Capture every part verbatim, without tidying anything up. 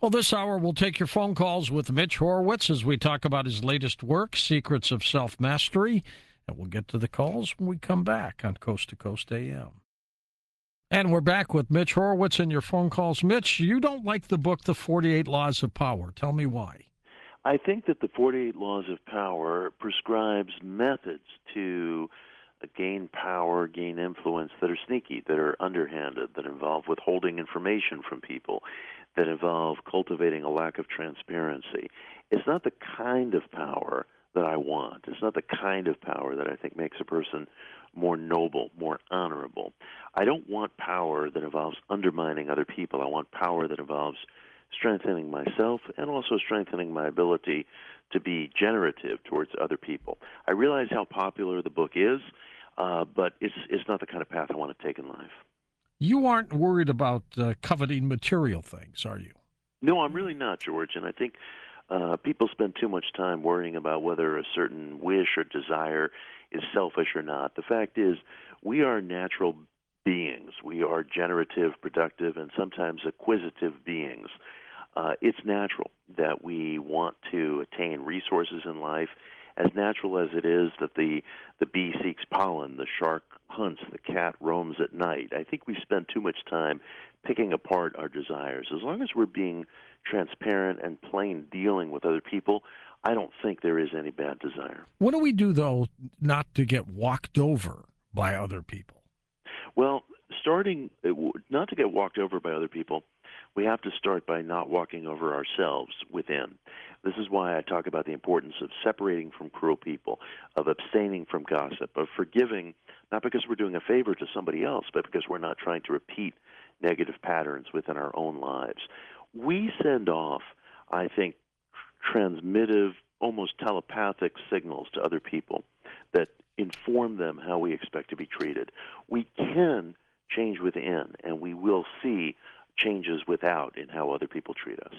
Well, this hour we'll take your phone calls with Mitch Horowitz as we talk about his latest work, Secrets of Self-Mastery. And we'll get to the calls when we come back on Coast to Coast A M. And we're back with Mitch Horowitz and your phone calls. Mitch, you don't like the book, The forty-eight Laws of Power. Tell me why. I think that the forty-eight Laws of Power prescribes methods to gain power, gain influence that are sneaky, that are underhanded, that involve withholding information from people, that involve cultivating a lack of transparency. It's not the kind of power that I want. It's not the kind of power that I think makes a person more noble, more honorable. I don't want power that involves undermining other people. I want power that involves strengthening myself and also strengthening my ability to be generative towards other people. I realize how popular the book is, uh, but it's it's not the kind of path I want to take in life. You aren't worried about uh, coveting material things, are you? No, I'm really not, George, and I think uh, people spend too much time worrying about whether a certain wish or desire is selfish or not. The fact is, we are natural beings. We are generative, productive, and sometimes acquisitive beings. Uh, it's natural that we want to attain resources in life, as natural as it is that the, the bee seeks pollen, the shark hunts, the cat roams at night. I think we spend too much time picking apart our desires. As long as we're being transparent and plain dealing with other people, I don't think there is any bad desire. What do we do, though, not to get walked over by other people? Well, starting not to get walked over by other people, we have to start by not walking over ourselves within. This is why I talk about the importance of separating from cruel people, of abstaining from gossip, of forgiving, not because we're doing a favor to somebody else, but because we're not trying to repeat negative patterns within our own lives. We send off, I think, transmittive, almost telepathic signals to other people that inform them how we expect to be treated. We can change within, and we will see changes without in how other people treat us.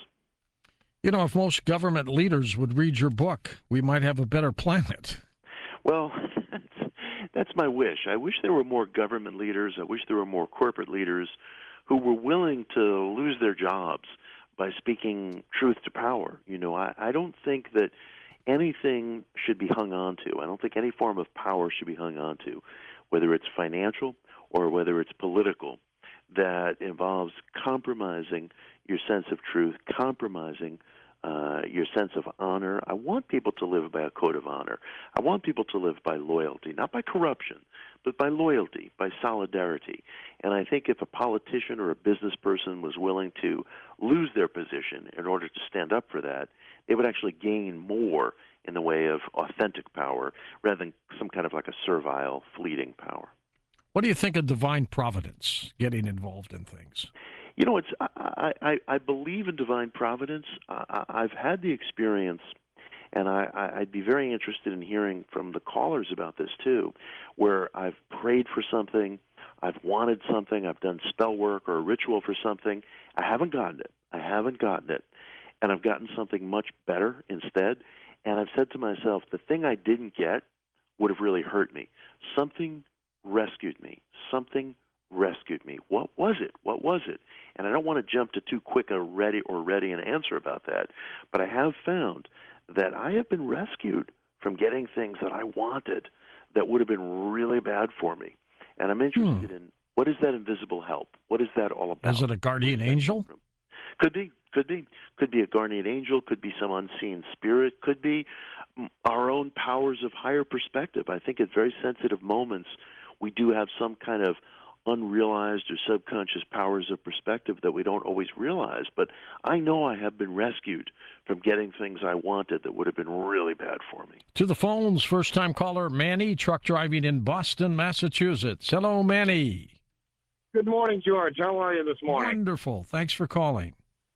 You know, if most government leaders would read your book, we might have a better planet. Well, that's, that's my wish. I wish there were more government leaders. I wish there were more corporate leaders who were willing to lose their jobs by speaking truth to power. You know, I, I don't think that anything should be hung on to. I don't think any form of power should be hung on to, whether it's financial or whether it's political, that involves compromising your sense of truth, compromising uh, your sense of honor. I want people to live by a code of honor. I want people to live by loyalty, not by corruption, but by loyalty, by solidarity. And I think if a politician or a business person was willing to lose their position in order to stand up for that, they would actually gain more in the way of authentic power rather than some kind of like a servile, fleeting power. What do you think of divine providence getting involved in things? You know, it's I, I, I believe in divine providence. I, I've had the experience, and I, I'd be very interested in hearing from the callers about this too, where I've prayed for something, I've wanted something, I've done spell work or a ritual for something. I haven't gotten it. I haven't gotten it. And I've gotten something much better instead. And I've said to myself, the thing I didn't get would have really hurt me. Something rescued me. Something rescued me. What was it? What was it? And I don't want to jump to too quick a ready or ready an answer about that, but I have found that I have been rescued from getting things that I wanted that would have been really bad for me. And I'm interested hmm. in what is that invisible help? What is that all about? Is it a guardian angel? Could be. Could be. Could be a guardian angel. Could be some unseen spirit. Could be our own powers of higher perspective. I think at very sensitive moments, we do have some kind of unrealized or subconscious powers of perspective that we don't always realize. But I know I have been rescued from getting things I wanted that would have been really bad for me. To the phones, first-time caller Manny, truck driving in Boston, Massachusetts. Hello, Manny. Good morning, George. How are you this morning? Wonderful. Thanks for calling.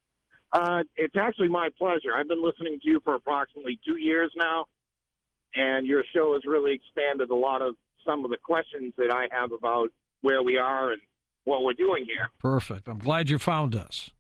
Uh, it's actually my pleasure. I've been listening to you for approximately two years now, and your show has really expanded a lot of some of the questions that I have about where we are and what we're doing here. Perfect. I'm glad you found us.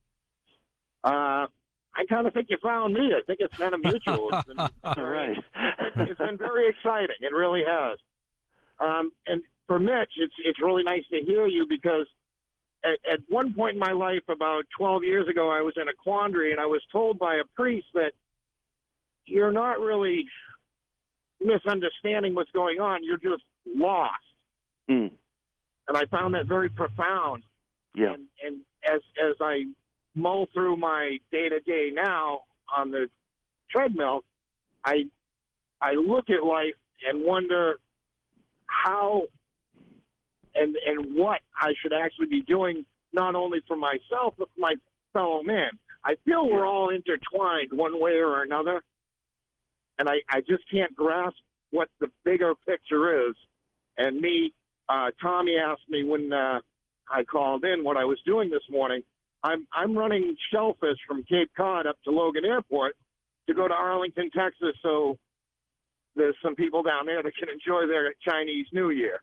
Uh, I kind of think you found me. I think it's kind of mutual. It's been, All right. It's been very exciting. It really has. Um, and for Mitch, it's it's really nice to hear you because at, at one point in my life, about twelve years ago, I was in a quandary, and I was told by a priest that you're not really misunderstanding what's going on. You're just lost. Mm. And I found that very profound. Yeah. And, and as as I mull through my day to day now on the treadmill, I I look at life and wonder how and and what I should actually be doing, not only for myself but for my fellow man. I feel we're all intertwined one way or another, and I, I just can't grasp what the bigger picture is. And me, uh, Tommy asked me when uh, I called in what I was doing this morning. I'm I'm running shellfish from Cape Cod up to Logan Airport to go to Arlington, Texas, so there's some people down there that can enjoy their Chinese New Year.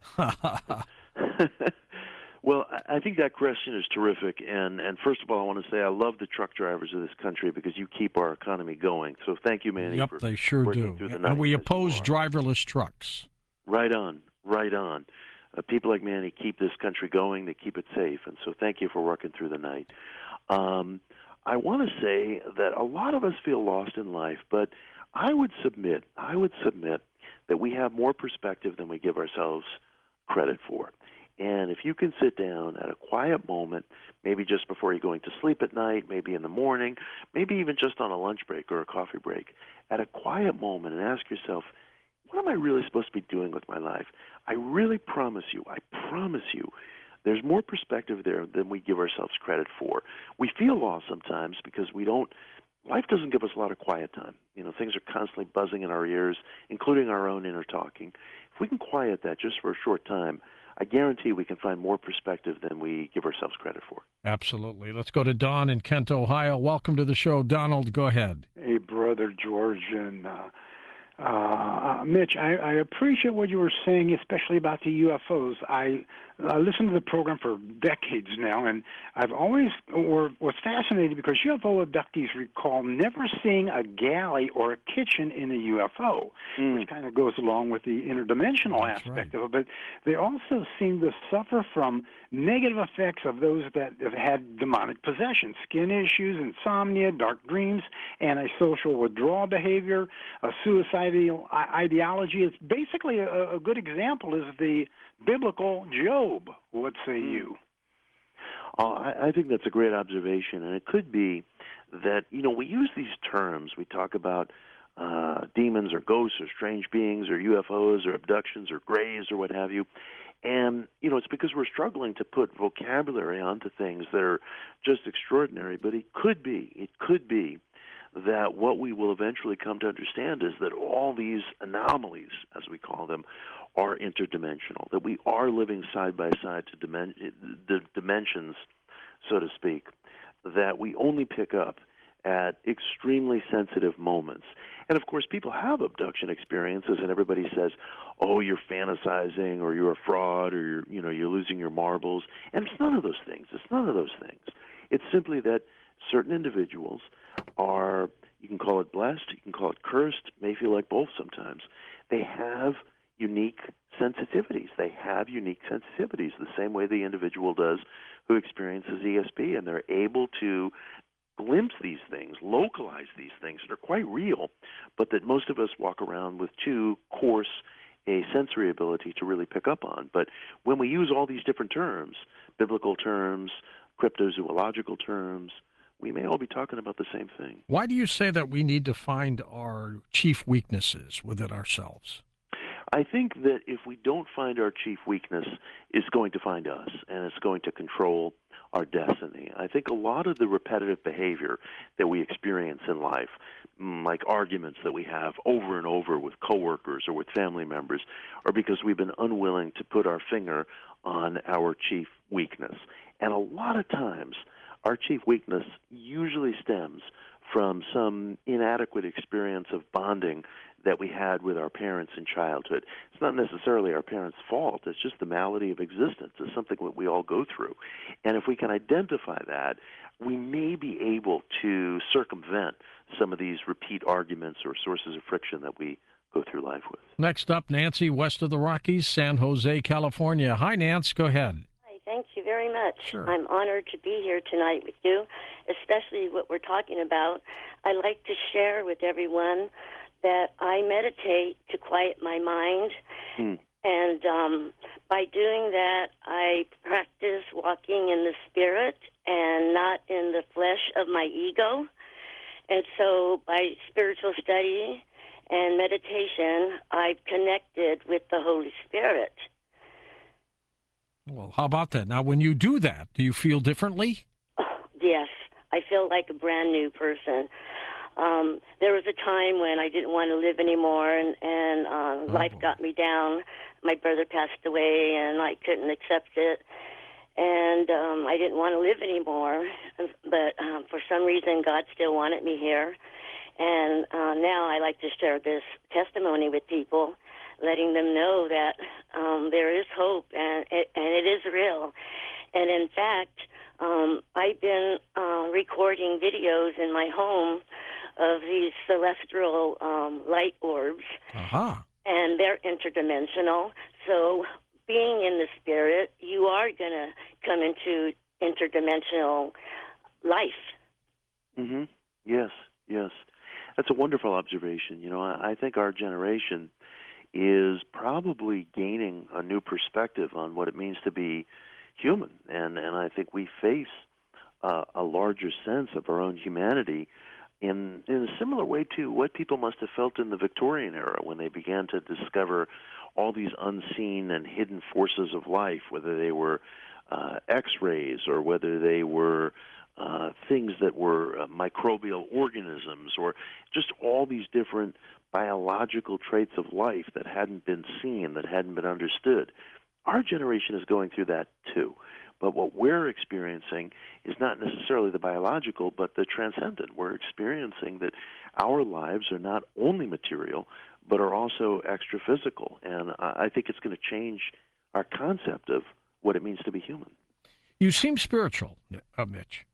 Well, I think that question is terrific. And, and first of all, I want to say I love the truck drivers of this country because you keep our economy going. So thank you, Manny. Yep, for they sure working do. through the And night we as you oppose are. driverless trucks. Right on, right on. Uh, people like Manny keep this country going. They keep it safe. And so thank you for working through the night. Um, I want to say that a lot of us feel lost in life, but I would submit, I would submit that we have more perspective than we give ourselves credit for. And if you can sit down at a quiet moment, maybe just before you're going to sleep at night, maybe in the morning, maybe even just on a lunch break or a coffee break, at a quiet moment and ask yourself, what am I really supposed to be doing with my life? I really promise you, I promise you, there's more perspective there than we give ourselves credit for. We feel lost sometimes because we don't, life doesn't give us a lot of quiet time. You know, things are constantly buzzing in our ears, including our own inner talking. If we can quiet that just for a short time, I guarantee we can find more perspective than we give ourselves credit for. Absolutely. Let's go to Don in Kent, Ohio. Welcome to the show, Donald. Go ahead. Hey, brother George and uh, uh, Mitch, I, I appreciate what you were saying, especially about the U F Os. I I listened to the program for decades now, and I've always or was fascinated because U F O abductees recall never seeing a galley or a kitchen in a U F O, Mm. which kind of goes along with the interdimensional That's aspect right. of it. But they also seem to suffer from negative effects of those that have had demonic possession, skin issues, insomnia, dark dreams, antisocial withdrawal behavior, a suicidal i- ideology. It's basically a, a good example is the biblical Job. What say you? Uh, I, I think that's a great observation, and it could be that, you know, we use these terms. We talk about uh, demons or ghosts or strange beings or U F Os or abductions or grays or what have you. And, you know, it's because we're struggling to put vocabulary onto things that are just extraordinary. But it could be, it could be that what we will eventually come to understand is that all these anomalies, as we call them, are interdimensional, that we are living side by side to dimen- the dimensions, so to speak, that we only pick up at extremely sensitive moments. And of course, people have abduction experiences, and everybody says, "Oh, you're fantasizing, or you're a fraud, or you're, you know, you're losing your marbles." And it's none of those things. It's none of those things. It's simply that certain individuals are, you can call it blessed, you can call it cursed, may feel like both sometimes. They have unique sensitivities. They have unique sensitivities, the same way the individual does who experiences E S P, and they're able to glimpse these things, localize these things that are quite real, but that most of us walk around with too coarse a sensory ability to really pick up on. But when we use all these different terms, biblical terms, cryptozoological terms, we may all be talking about the same thing. Why do you say that we need to find our chief weaknesses within ourselves? I think that if we don't find our chief weakness, it's going to find us, and it's going to control our destiny. I think a lot of the repetitive behavior that we experience in life, mm, like arguments that we have over and over with coworkers or with family members, are because we've been unwilling to put our finger on our chief weakness. And a lot of times, our chief weakness usually stems from some inadequate experience of bonding that we had with our parents in childhood. It's not necessarily our parents' fault. It's just the malady of existence. It's something that we all go through. And if we can identify that, we may be able to circumvent some of these repeat arguments or sources of friction that we go through life with. Next up, Nancy, west of the Rockies, San Jose, California. Hi, Nance. Go ahead. Hi, thank you very much. much. Sure. I'm honored to be here tonight with you, especially what we're talking about. I like to share with everyone that I meditate to quiet my mind. Hmm. And um, by doing that, I practice walking in the spirit and not in the flesh of my ego. And so by spiritual study and meditation, I've connected with the Holy Spirit. Well, how about that? Now, when you do that, do you feel differently? Oh, yes, I feel like a brand new person. Um, there was a time when I didn't want to live anymore, and, and uh, Oh, life boy. got me down. My brother passed away, and I couldn't accept it. And um, I didn't want to live anymore. But um, for some reason, God still wanted me here. And uh, now I like to share this testimony with people, letting them know that um, there is hope, and it, and it is real. And in fact, um, I've been uh, recording videos in my home of these celestial um, light orbs, Aha. and they're interdimensional. So being in the spirit, you are going to come into interdimensional life. Mm-hmm. Yes, yes. That's a wonderful observation. You know, I, I think our generation is probably gaining a new perspective on what it means to be human, and and I think we face uh, a larger sense of our own humanity in in a similar way to what people must have felt in the Victorian era when they began to discover all these unseen and hidden forces of life, whether they were uh, X-rays or whether they were uh, things that were uh, microbial organisms, or just all these different biological traits of life that hadn't been seen, that hadn't been understood. Our generation is going through that too. But what we're experiencing is not necessarily the biological, but the transcendent. We're experiencing that our lives are not only material, but are also extra-physical. And I think it's going to change our concept of what it means to be human. You seem spiritual, uh, Mitch.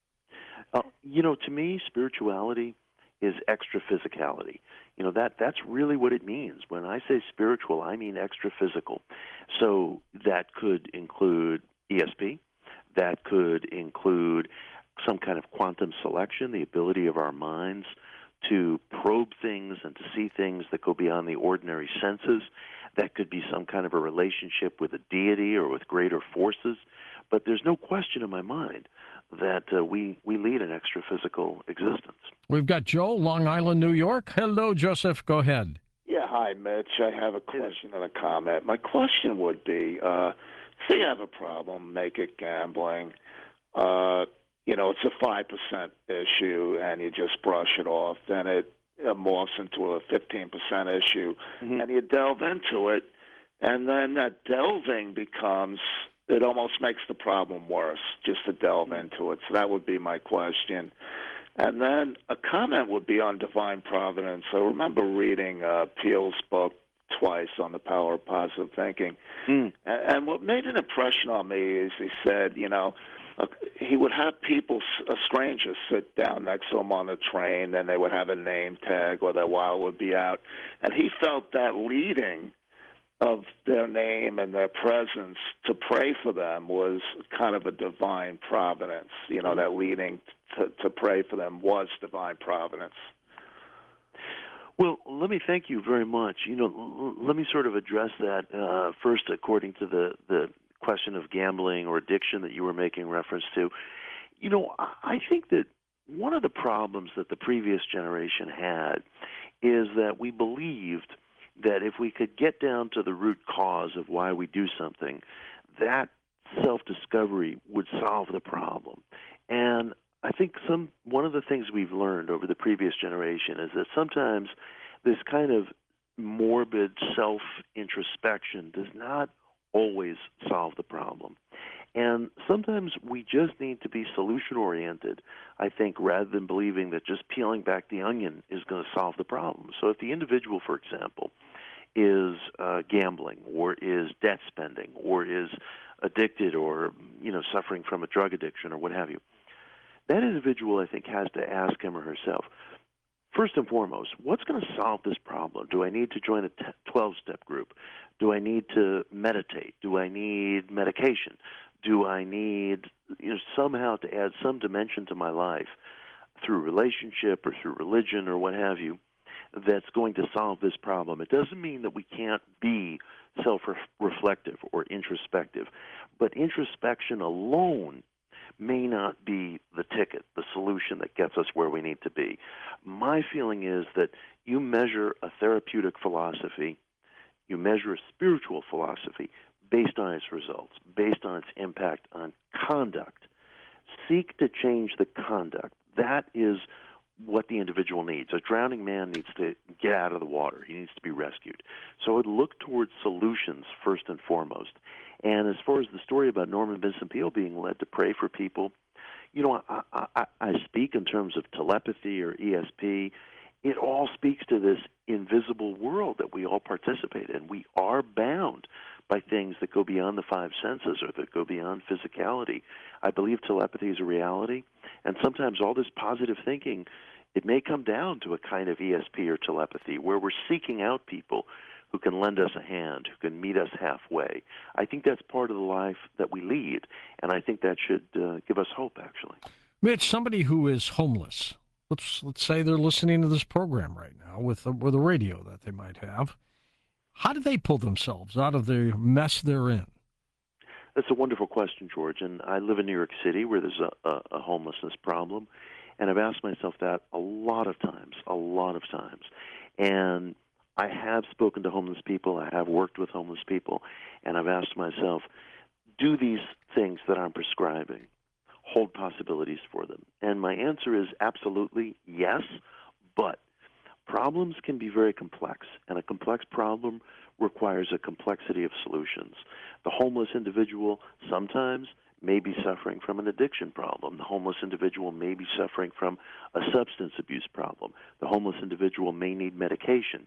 Uh, you know, to me, spirituality is extra physicality. You know, that that's really what it means. When I say spiritual, I mean extra physical. So that could include E S P. That could include some kind of quantum selection, the ability of our minds to probe things and to see things that go beyond the ordinary senses. That could be some kind of a relationship with a deity or with greater forces. But there's no question in my mind that uh, we, we lead an extra-physical existence. We've got Joe, Long Island, New York. Hello, Joseph. Go ahead. Yeah, hi, Mitch. I have a question and a comment. My question would be, uh, say you have a problem, make it gambling. Uh, you know, it's a five percent issue, and you just brush it off. Then it uh, morphs into a fifteen percent issue, Mm-hmm. and you delve into it, and then that delving becomes, it almost makes the problem worse just to delve Mm-hmm. into it. So that would be my question. And then a comment would be on divine providence. I remember reading uh, Peel's book twice on the power of positive thinking. Mm. And, and what made an impression on me is he said, you know, uh, he would have people, uh, strangers, sit down next to him on the train, and they would have a name tag or their wallet would be out. And he felt that leading of their name and their presence to pray for them was kind of a divine providence. You know, that leading to, to pray for them was divine providence. Well, let me thank you very much. You know, l- let me sort of address that uh, first according to the, the question of gambling or addiction that you were making reference to. You know, I I think that one of the problems that the previous generation had is that we believed that if we could get down to the root cause of why we do something, that self-discovery would solve the problem. And I think some one of the things we've learned over the previous generation is that sometimes this kind of morbid self-introspection does not always solve the problem. And sometimes we just need to be solution-oriented, I think, rather than believing that just peeling back the onion is going to solve the problem. So if the individual, for example, is uh, gambling or is debt spending or is addicted or, you know, suffering from a drug addiction or what have you, that individual, I think, has to ask him or herself, first and foremost, what's going to solve this problem? Do I need to join a twelve-step group? Do I need to meditate? Do I need medication? Do I need, you know, somehow to add some dimension to my life through relationship or through religion or what have you that's going to solve this problem? It doesn't mean that we can't be self-reflective or introspective, but introspection alone may not be the ticket, the solution that gets us where we need to be. My feeling is that you measure a therapeutic philosophy, you measure a spiritual philosophy based on its results, based on its impact on conduct. Seek to change the conduct. That is what the individual needs. A drowning man needs to get out of the water. He needs to be rescued. So I would look towards solutions first and foremost. And as far as the story about Norman Vincent Peale being led to pray for people, you know, I, I, I speak in terms of telepathy or E S P. It all speaks to this invisible world that we all participate in. We are bound by things that go beyond the five senses or that go beyond physicality. I believe telepathy is a reality, and sometimes all this positive thinking, it may come down to a kind of E S P or telepathy where we're seeking out people who can lend us a hand, who can meet us halfway. I think that's part of the life that we lead, and I think that should uh, give us hope, actually. Mitch, somebody who is homeless, let's let's say they're listening to this program right now with a, with a radio that they might have. How do they pull themselves out of the mess they're in? That's a wonderful question, George. And I live in New York City where there's a, a, a homelessness problem. And I've asked myself that a lot of times, a lot of times. And I have spoken to homeless people. I have worked with homeless people. And I've asked myself, do these things that I'm prescribing hold possibilities for them? And my answer is absolutely yes, but problems can be very complex, and a complex problem requires a complexity of solutions. The homeless individual sometimes may be suffering from an addiction problem. The homeless individual may be suffering from a substance abuse problem. The homeless individual may need medication.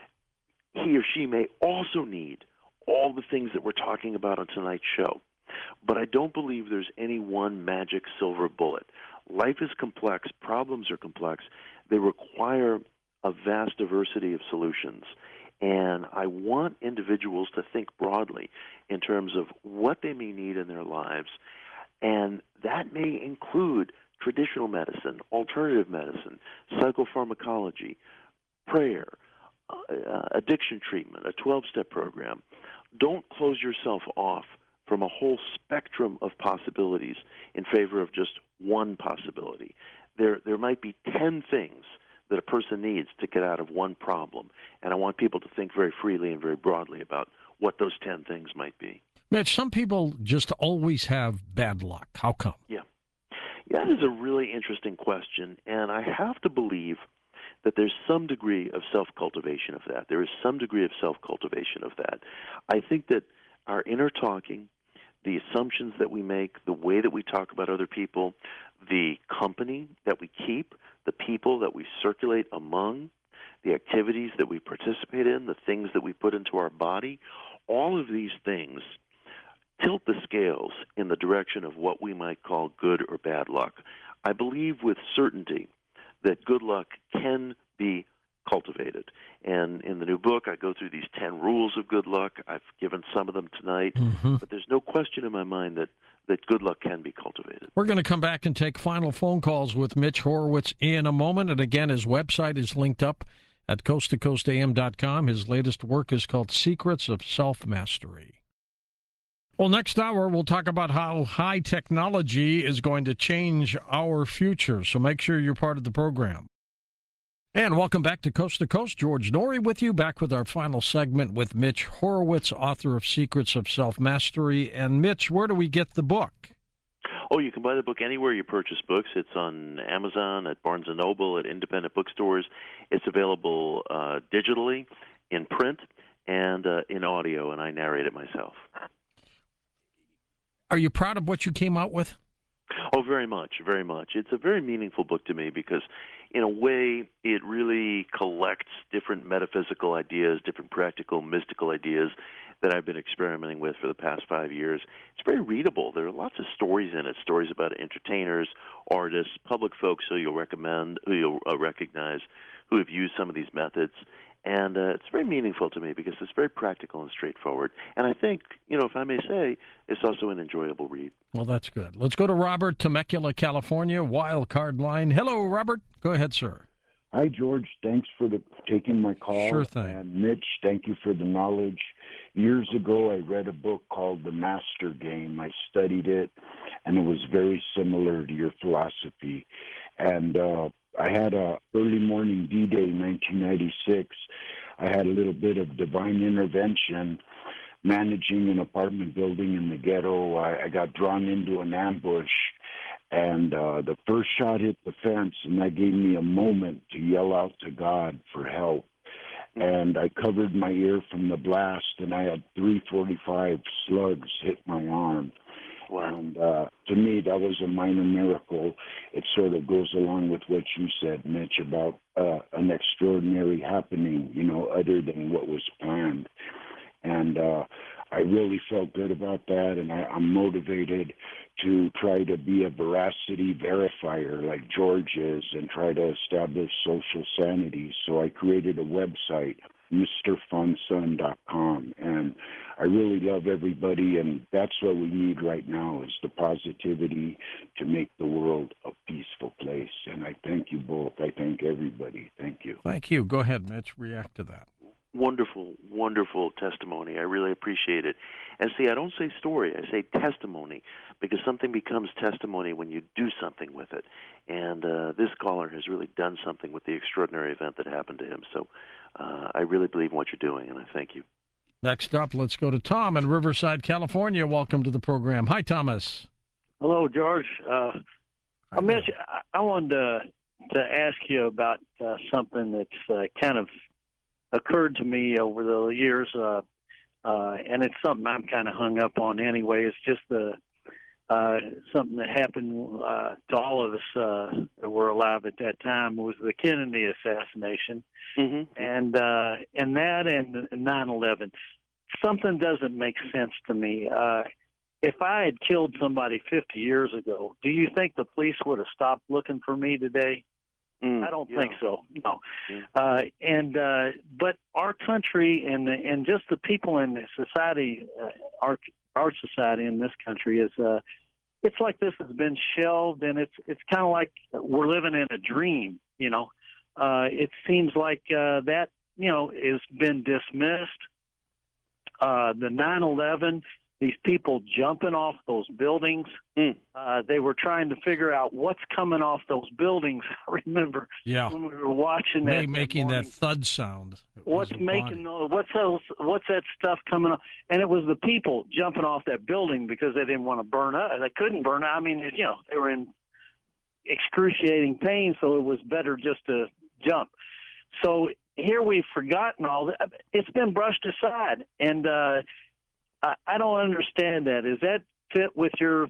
He or she may also need all the things that we're talking about on tonight's show. But I don't believe there's any one magic silver bullet. Life is complex. Problems are complex. They require a vast diversity of solutions. And I want individuals to think broadly in terms of what they may need in their lives. And that may include traditional medicine, alternative medicine, psychopharmacology, prayer, uh, addiction treatment, a twelve-step program. Don't close yourself off from a whole spectrum of possibilities in favor of just one possibility. There, there might be ten things that a person needs to get out of one problem. And I want people to think very freely and very broadly about what those ten things might be. Mitch, some people just always have bad luck. How come? Yeah. Yeah, that is a really interesting question. And I have to believe that there's some degree of self-cultivation of that. There is some degree of self-cultivation of that. I think that our inner talking, the assumptions that we make, the way that we talk about other people, the company that we keep, the people that we circulate among, the activities that we participate in, the things that we put into our body, all of these things tilt the scales in the direction of what we might call good or bad luck. I believe with certainty that good luck can be cultivated. And in the new book, I go through these ten rules of good luck. I've given some of them tonight, mm-hmm. but there's no question in my mind that that good luck can be cultivated. We're going to come back and take final phone calls with Mitch Horowitz in a moment. And again, his website is linked up at coast to coast a m dot com. His latest work is called Secrets of Self-Mastery. Well, next hour, we'll talk about how high technology is going to change our future. So make sure you're part of the program. And welcome back to Coast to Coast. George Noory with you, back with our final segment with Mitch Horowitz, author of Secrets of Self-Mastery. And Mitch, where do we get the book? Oh, you can buy the book anywhere you purchase books. It's on Amazon, at Barnes and Noble, at independent bookstores. It's available uh, digitally, in print, and uh, in audio, and I narrate it myself. Are you proud of what you came out with? Oh, very much, very much. It's a very meaningful book to me because, in a way, it really collects different metaphysical ideas, different practical, mystical ideas that I've been experimenting with for the past five years. It's very readable. There are lots of stories in it, stories about entertainers, artists, public folks who you'll recommend, who you'll uh, recognize, who have used some of these methods. And uh, it's very meaningful to me because it's very practical and straightforward. And I think, you know, if I may say, it's also an enjoyable read. Well, that's good. Let's go to Robert, Temecula, California, wild card line. Hello, Robert. Go ahead, sir. Hi, George. Thanks for the, taking my call. Sure thing. And Mitch, thank you for the knowledge. Years ago, I read a book called The Master Game. I studied it, and it was very similar to your philosophy. And uh, I had a early morning D-Day in nineteen ninety-six. I had a little bit of divine intervention managing an apartment building in the ghetto. I, I got drawn into an ambush, and uh, the first shot hit the fence, and that gave me a moment to yell out to God for help. And I covered my ear from the blast, and I had three forty-five slugs hit my arm. Wow. And uh, to me, that was a minor miracle. It sort of goes along with what you said, Mitch, about uh, an extraordinary happening, you know, other than what was planned. And uh, I really felt good about that, and I, I'm motivated to try to be a veracity verifier like George is and try to establish social sanity. So I created a website, Mr Fun Son dot com, and I really love everybody, and that's what we need right now is the positivity to make the world a peaceful place. And I thank you both. I thank everybody. Thank you. Thank you. Go ahead, Mitch. React to that. Wonderful, wonderful testimony. I really appreciate it. And see, I don't say story, I say testimony, because something becomes testimony when you do something with it. And uh, this caller has really done something with the extraordinary event that happened to him. So uh, I really believe in what you're doing, and I thank you. Next up, let's go to Tom in Riverside, California. Welcome to the program. Hi, Thomas. Hello, George. Uh, I, Mitch, I, I wanted to, to ask you about uh, something that's uh, kind of occurred to me over the years, uh, uh, and it's something I'm kind of hung up on anyway. It's just the uh, something that happened uh, to all of us uh, that were alive at that time was the Kennedy assassination, Mm-hmm. and uh, and that and nine eleven. Something doesn't make sense to me. Uh, if I had killed somebody fifty years ago, do you think the police would have stopped looking for me today? Mm, I don't yeah. think so. No. Yeah. Uh, and uh, but our country and and just the people in the society, uh, our our society in this country is uh, it's like this has been shelved, and it's it's kind of like we're living in a dream. You know, uh, it seems like uh, that you know has been dismissed. Uh, the nine eleven. These people jumping off those buildings. Mm. Uh, they were trying to figure out what's coming off those buildings. I remember Yeah. when we were watching May, that. making that, morning. thud sound. It What's was a making body. those? What's those? What's that stuff coming off? And it was the people jumping off that building because they didn't want to burn up. They couldn't burn up. I mean, you know, they were in excruciating pain, so it was better just to jump. So here we've forgotten all that. It's been brushed aside, and. Uh, I, I don't understand that. Does that fit with your,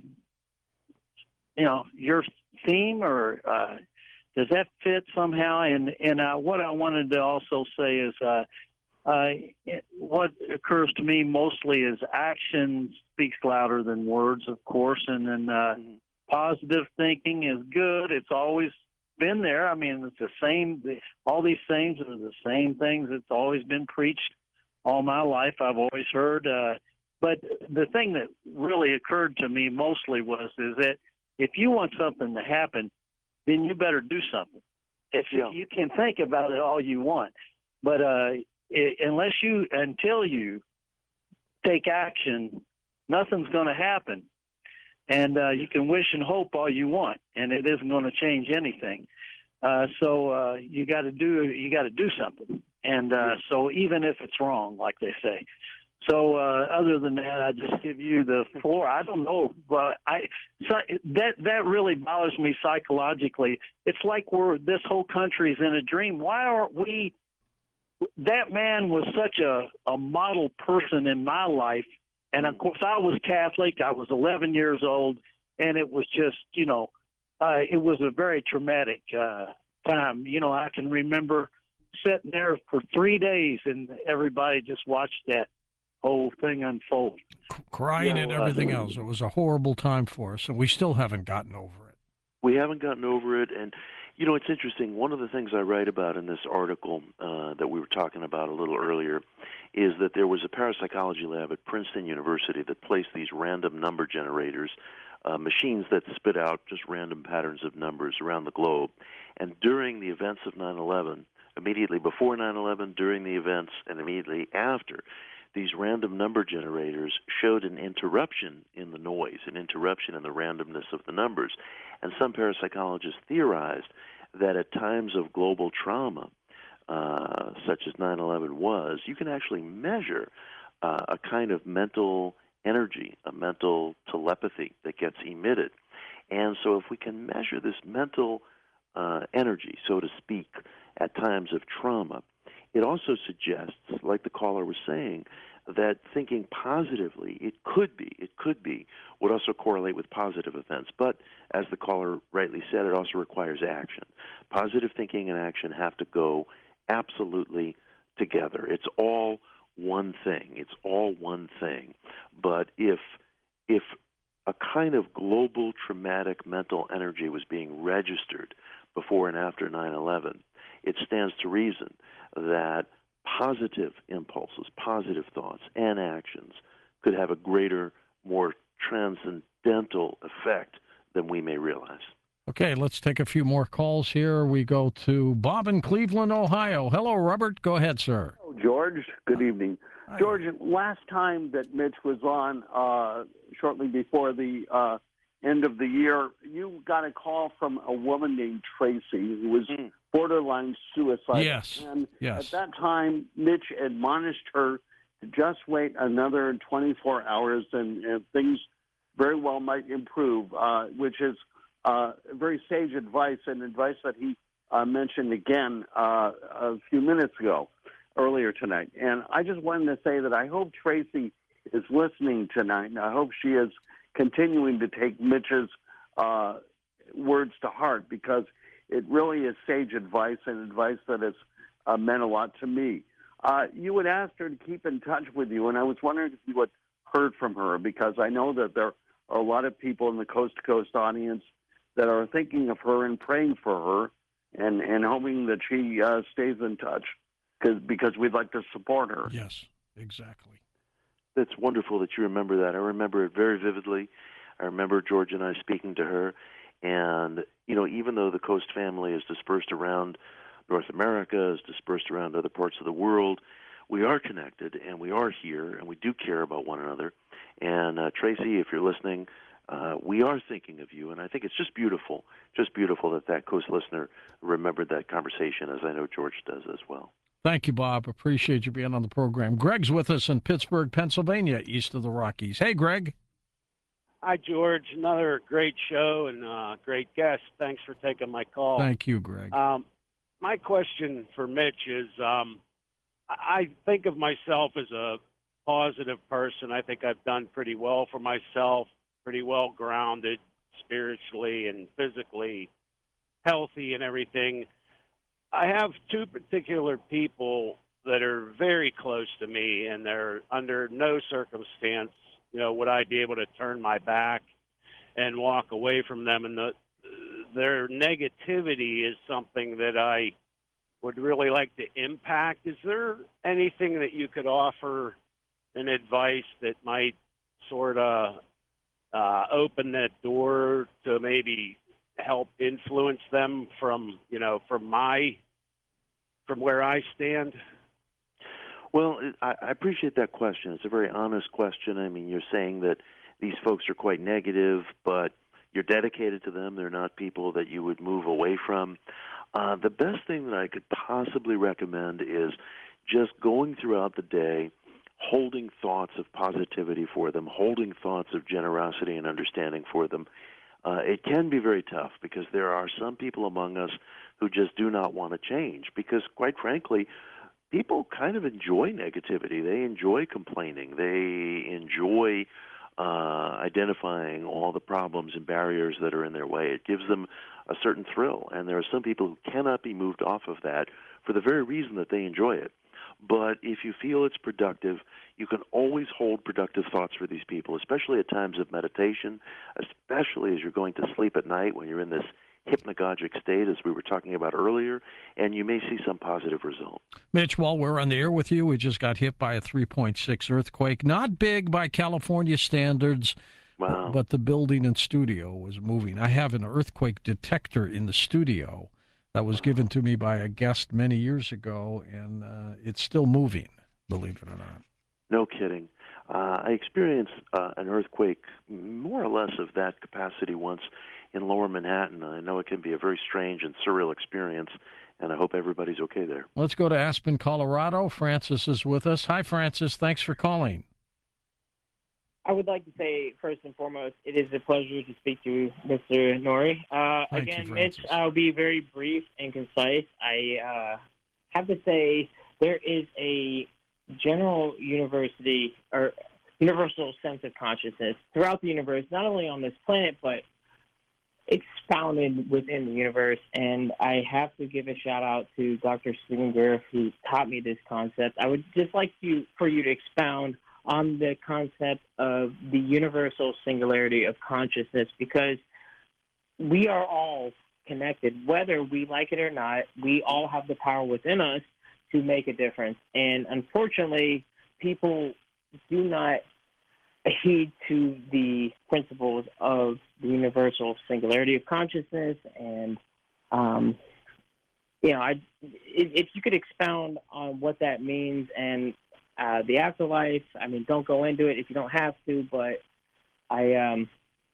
you know, your theme, or uh, does that fit somehow? And and uh, what I wanted to also say is, uh, uh, it, what occurs to me mostly is action speaks louder than words, of course, and then uh, positive thinking is good. It's always been there. I mean, it's the same. All these things are the same things. It's always been preached all my life. I've always heard. Uh, But the thing that really occurred to me mostly was is that if you want something to happen, then you better do something. If Yeah. you can think about it all you want, but uh, it, unless you until you take action, nothing's going to happen. And uh, you can wish and hope all you want, and it isn't going to change anything. Uh, so uh, you got to do you got to do something. And uh, so even if it's wrong, like they say. So uh, other than that, I just give you the floor. I don't know, but I so that that really bothers me psychologically. It's like we're this whole country's in a dream. Why aren't we? That man was such a, a model person in my life, and of course I was Catholic. I was eleven years old, and it was just you know, uh, it was a very traumatic uh, time. You know, I can remember sitting there for three days, and everybody just watched that whole thing unfold. Crying Yeah, and well, everything uh, else. It was a horrible time for us, and we still haven't gotten over it. We haven't gotten over it, and You know, it's interesting. One of the things I write about in this article uh, that we were talking about a little earlier is that there was a parapsychology lab at Princeton University that placed these random number generators, uh, machines that spit out just random patterns of numbers around the globe. And during the events of nine eleven, immediately before nine eleven, during the events, and immediately after, these random number generators showed an interruption in the noise, an interruption in the randomness of the numbers. And some parapsychologists theorized that at times of global trauma, uh, such as nine eleven was, you can actually measure uh, a kind of mental energy, a mental telepathy that gets emitted. And so if we can measure this mental uh, energy, so to speak, at times of trauma, it also suggests, like the caller was saying, that thinking positively, it could be, it could be, would also correlate with positive events. But as the caller rightly said, it also requires action. Positive thinking and action have to go absolutely together. It's all one thing. It's all one thing. But if if a kind of global traumatic mental energy was being registered before and after nine eleven, it stands to reason that positive impulses, positive thoughts, and actions could have a greater, more transcendental effect than we may realize. Okay, let's take a few more calls here. We go to Bob in Cleveland, Ohio. Hello, Robert. Go ahead, sir. Hello, George. Good evening. Hi. George, last time that Mitch was on, uh, shortly before the uh, end of the year, you got a call from a woman named Tracy who was Mm. borderline suicide. Yes, And yes. at that time, Mitch admonished her to just wait another twenty-four hours and, and things very well might improve, uh, which is uh, very sage advice and advice that he uh, mentioned again uh, a few minutes ago, earlier tonight. And I just wanted to say that I hope Tracy is listening tonight, and I hope she is continuing to take Mitch's uh, words to heart, because it really is sage advice and advice that has uh, meant a lot to me. Uh, you had asked her to keep in touch with you, and I was wondering if you had heard from her, because I know that there are a lot of people in the Coast to Coast audience that are thinking of her and praying for her and, and hoping that she uh, stays in touch, cause, because we'd like to support her. Yes, exactly. That's wonderful that you remember that. I remember it very vividly. I remember George and I speaking to her. And, you know, even though the Coast family is dispersed around North America, is dispersed around other parts of the world, we are connected and we are here and we do care about one another. And, uh, Tracy, if you're listening, uh, we are thinking of you. And I think it's just beautiful, just beautiful that that Coast listener remembered that conversation, as I know George does as well. Thank you, Bob. Appreciate you being on the program. Greg's with us in Pittsburgh, Pennsylvania, east of the Rockies. Hey, Greg. Hi, George. Another great show and uh, great guest. Thanks for taking my call. Thank you, Greg. Um, my question for Mitch is, um, I think of myself as a positive person. I think I've done pretty well for myself, pretty well grounded spiritually and physically, healthy and everything. I have two particular people that are very close to me, and they're under no circumstance, you know, would I be able to turn my back and walk away from them. And the, their negativity is something that I would really like to impact. Is there anything that you could offer an advice that might sort of uh, open that door to maybe help influence them from, you know, from my, from where I stand? Well, I I appreciate that question. It's a very honest question. I mean, you're saying that these folks are quite negative, but you're dedicated to them. They're not people that you would move away from. Uh, the best thing that I could possibly recommend is just going throughout the day, holding thoughts of positivity for them, holding thoughts of generosity and understanding for them. Uh, it can be very tough because there are some people among us who just do not want to change because, quite frankly, people kind of enjoy negativity. They enjoy complaining. They enjoy uh, identifying all the problems and barriers that are in their way. It gives them a certain thrill, and there are some people who cannot be moved off of that for the very reason that they enjoy it. But if you feel it's productive, you can always hold productive thoughts for these people, especially at times of meditation, especially as you're going to sleep at night when you're in this hypnagogic state, as we were talking about earlier, and you may see some positive result. Mitch, while we're on the air with you, we just got hit by a three point six earthquake. Not big by California standards, Wow. but the building and studio was moving. I have an earthquake detector in the studio that was given to me by a guest many years ago, and uh, it's still moving, believe it or not. No kidding. Uh, I experienced uh, an earthquake more or less of that capacity once in Lower Manhattan. I know it can be a very strange and surreal experience, and I hope everybody's okay there. Let's go to Aspen, Colorado. Francis is with us. Hi, Francis. Thanks for calling. I would like to say, first and foremost, it is a pleasure to speak to Mister Nori. Uh, Thank again, you, Mitch, Francis. I'll be very brief and concise. I uh, have to say there is a general university or universal sense of consciousness throughout the universe, not only on this planet, but expounded within the universe. And I have to give a shout out to Doctor Stephen Greer, who taught me this concept. I would just like you for you to expound on the concept of the universal singularity of consciousness, because we are all connected, whether we like it or not. We all have the power within us to make a difference. And unfortunately, people do not heed to the principles of the universal singularity of consciousness. And, um, you know, I, if, if you could expound on what that means and uh, the afterlife, I mean, don't go into it if you don't have to, but I, um,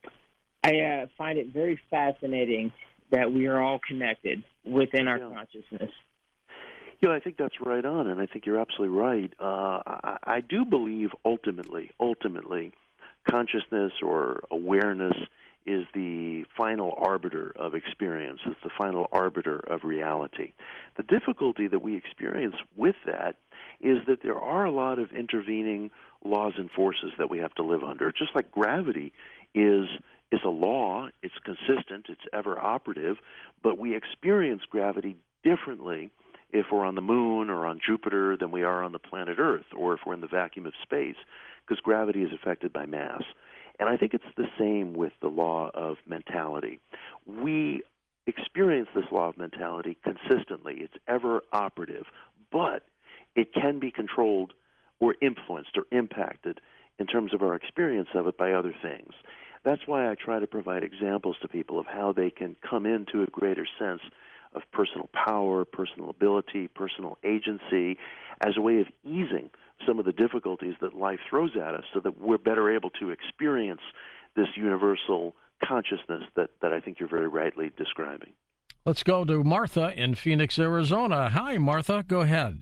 I uh, find it very fascinating that we are all connected within our Yeah. consciousness. Yeah, I think that's right on, and I think you're absolutely right. Uh, I, I do believe ultimately, ultimately, consciousness or awareness is the final arbiter of experience. It's the final arbiter of reality. The difficulty that we experience with that is that there are a lot of intervening laws and forces that we have to live under. Just like gravity is is a law, it's consistent, it's ever operative, but we experience gravity differently if we're on the moon or on Jupiter than we are on the planet Earth, or if we're in the vacuum of space, because gravity is affected by mass. And I think it's the same with the law of mentality. We experience this law of mentality consistently. It's ever operative, but it can be controlled or influenced or impacted in terms of our experience of it by other things. That's why I try to provide examples to people of how they can come into a greater sense of personal power, personal ability, personal agency, as a way of easing some of the difficulties that life throws at us so that we're better able to experience this universal consciousness that, that I think you're very rightly describing. Let's go to Martha in Phoenix, Arizona. Hi, Martha. Go ahead.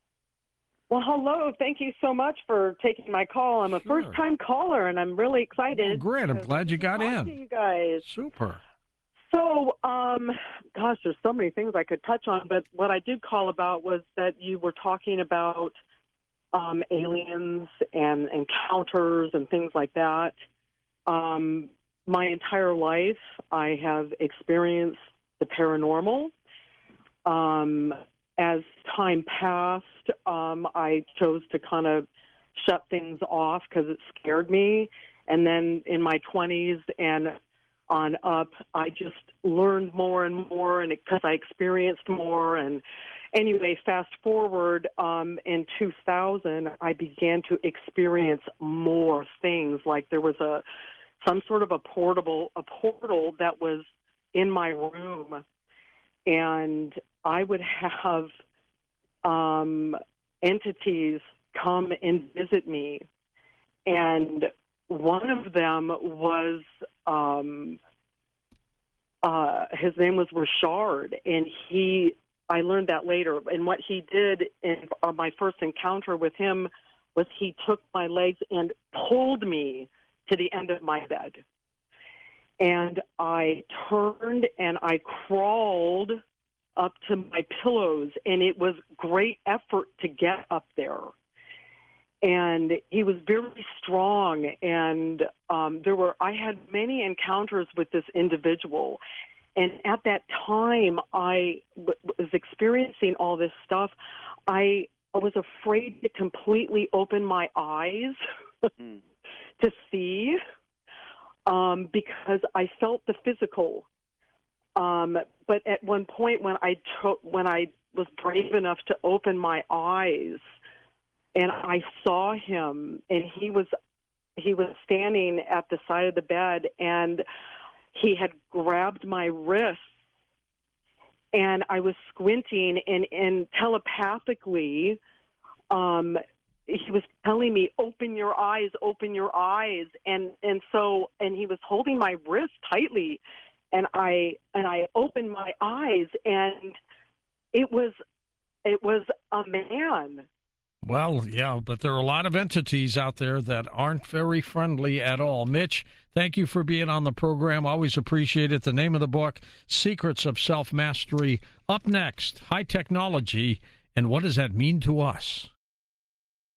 Well, hello. Thank you so much for taking my call. I'm a Sure. first-time caller, and I'm really excited. Oh, great. I'm glad you got to talk in. to you guys. Super. So, um, gosh, there's so many things I could touch on, but what I did call about was that you were talking about um, aliens and encounters and things like that. Um, my entire life, I have experienced the paranormal. Um, as time passed, um, I chose to kind of shut things off because it scared me. And then in my twenties and on up, I just learned more and more, and because I experienced more. And anyway, fast forward um, in two thousand, I began to experience more things. Like there was a some sort of a portable a portal that was in my room, and I would have um, entities come and visit me, and one of them was, um, uh, his name was Richard, and he, I learned that later, and what he did in uh, my first encounter with him was he took my legs and pulled me to the end of my bed. And I turned and I crawled up to my pillows, and it was great effort to get up there. And he was very strong, and um, there were, I had many encounters with this individual. And at that time, I w- was experiencing all this stuff. I was afraid to completely open my eyes Mm. to see, um, because I felt the physical. Um, but at one point, when I to- when I was brave enough to open my eyes, and I saw him, and he was he was standing at the side of the bed, and he had grabbed my wrist, and I was squinting, and, and telepathically, um, he was telling me, "Open your eyes, open your eyes," and and so and he was holding my wrist tightly, and I and I opened my eyes, and it was it was a man. Well, yeah, but there are a lot of entities out there that aren't very friendly at all. Mitch, thank you for being on the program. Always appreciate it. The name of the book, Secrets of Self-Mastery. Up next, high technology, and what does that mean to us?